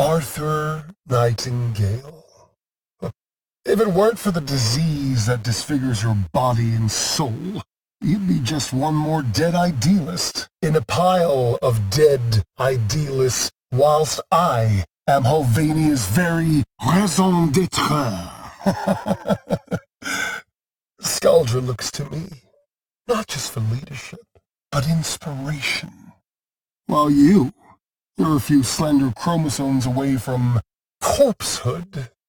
Arthur Nightingale. If it weren't for the disease that disfigures your body and soul, you'd be just one more dead idealist in a pile of dead idealists, whilst I am Hulvania's very raison d'être. Skaldra looks to me, not just for leadership, but inspiration. While you're a few slender chromosomes away from corpsehood.